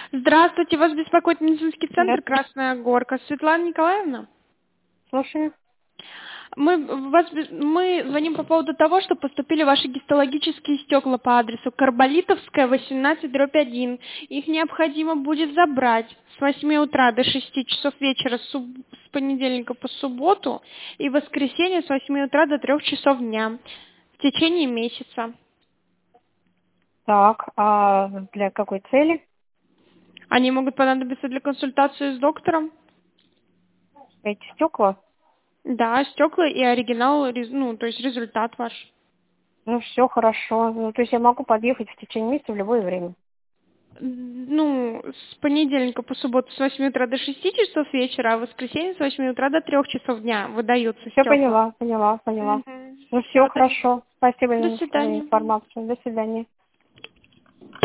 Здравствуйте, вас беспокоит медицинский Да, центр «Красная Горка». Светлана Николаевна? слушаю. Мы звоним по поводу того, что поступили ваши гистологические стекла по адресу Карболитовская, 18/1. Их необходимо будет забрать с 8 утра до 6 часов вечера с понедельника по субботу и в воскресенье с 8 утра до 3 часов дня в течение месяца. Так, а для какой цели? Они могут понадобиться для консультации с доктором. Эти стекла? Да, стекла и оригинал, ну, то есть результат ваш. Ну, все хорошо. Ну, то есть я могу подъехать в течение месяца в любое время. Ну, с понедельника по субботу с 8 утра до 6 часов вечера, а в воскресенье с 8 утра до 3 часов дня выдаются Все стекла. поняла. Ну, все Всё, хорошо. Спасибо до за свидания. информацию. До свидания.